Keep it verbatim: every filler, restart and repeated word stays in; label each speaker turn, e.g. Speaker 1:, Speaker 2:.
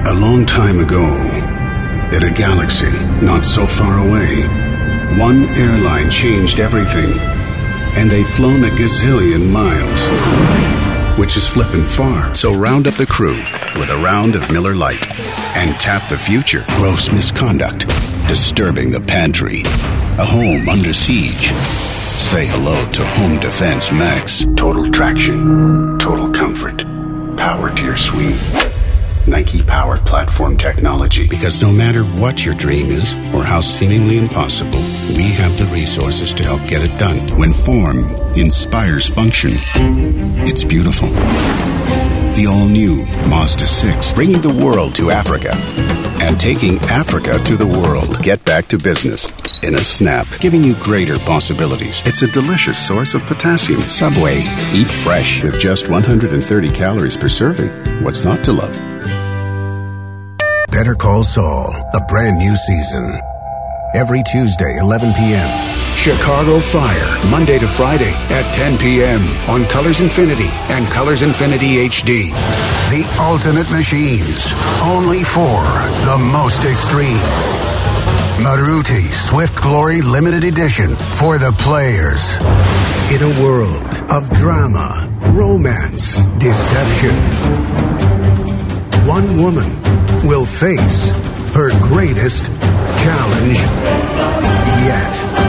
Speaker 1: A long time ago, in a galaxy not so far away, one airline changed everything, and they've flown a gazillion miles, which is flippin' far. So round up the crew with a round of Miller Lite and tap the future. Gross misconduct, disturbing the pantry, a home under siege. Say hello to Home Defense Max. Total traction, total comfort, power to your swing. Nike Power Platform Technology. Because no matter what your dream is or how seemingly impossible, we have the resources to help get it done. When form inspires function, it's beautiful. The all-new Mazda six, bringing the world to Africa and taking Africa to the world. Get back to business in a snap, giving you greater possibilities. It's a delicious source of potassium. Subway, eat fresh with just one hundred thirty calories per serving. What's not to love?
Speaker 2: Better Call Saul, a brand new season. Every Tuesday, eleven p.m.
Speaker 1: Chicago Fire, Monday to Friday at ten p.m. on Colors Infinity and Colors Infinity H D.
Speaker 2: The ultimate machines, only for the most extreme. Maruti Swift Glory Limited Edition for the players. In a world of drama, romance, deception, one woman will face her greatest challenge yet.